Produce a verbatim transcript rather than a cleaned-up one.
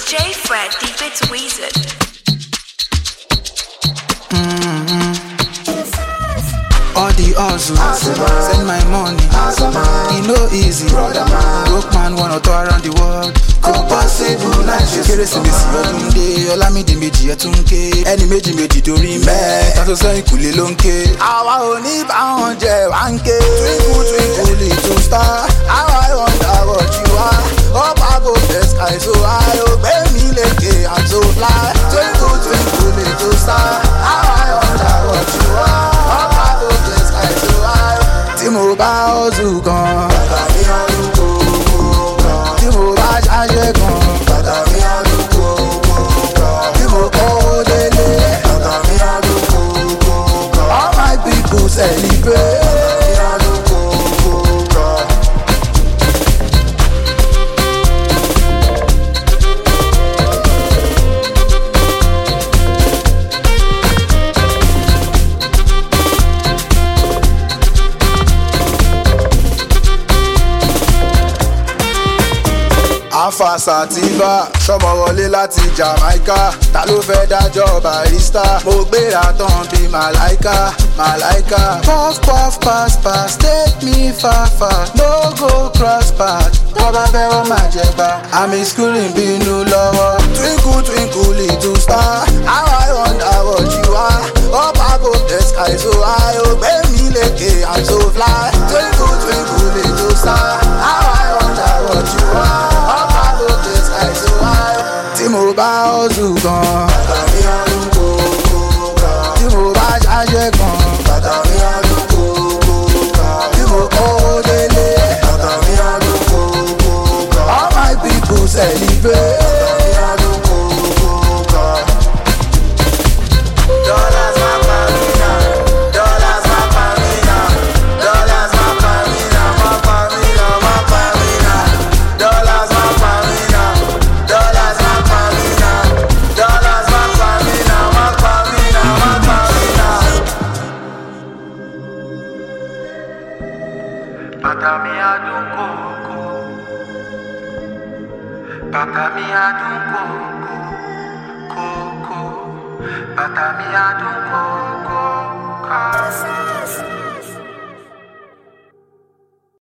J Fred, the Bit Wizard. Mm-hmm. All the hustle, send my money. E no easy, broke man wanna tour around the world. Kò possible náà ṣe Kérésìmesì ọdún dé, Ọlámídé méjì ẹ̀ tún ké. Ẹni méjì méjì torí mẹ́ta tó sọ ìkùlé ló ń ké. Àwa ò ní báwọn jẹ wá ń ké. Twinkle twinkle little star, how I wonder what you are. Up above the sky so high, ó gbé mi lékè I'm so fly. Twinkle twinkle little star, how I wonder what you are. Up above the sky so high. Tí mo bá hustle gan, bàtà mi ọdún kò gan. Tí mo bá ṣàṣẹ gan, bàtà mi ọdún kò gan. Tí mo kọ́ délé, bàtà mi ọdún kò gan. All my people celebrate. Alpha Sativa, ṣọmọ wọlé láti Jamaica. Ta ló fẹ́ dájọ́ barista? Mo gbéra tán bí Màláíkà, Màláíkà. Puff puff pass pass, take me far far, no go cross path. Tọ́ba fẹ́ wọ́n máa jẹ gbá. Àmì schooling bínú lọ́wọ́. Twinkle twinkle little star, how I wonder what you are. Up above the sky so high, ó gbé mi lékè I'm so fly. Twinkle twinkle little star, how I wonder what you are. Tí mo bá hustle gan, bàtà mi ọdún kò gan. Tí mo bá ṣàṣẹ gan, bàtà mi ọdún kò gan. Tí mo kọ́ délé, bàtà mi ọdún kò gan. All my people celebrate. Bàtà mi ọdún kò gan. Dollars ma pa mi na, dollars ma pa mi na, dollars ma pa mi na, ma pa mi na, ma pa mi na. Dollars ma pa mi na, dollars ma pa mi na, dollars ma pa mi na, ma pa mi na, ma pa mi na. Bàtà mi adùn kòkó, bàtà mi adùn kòkó, kòkó, bàtà mi adùn kòkó, kòkó.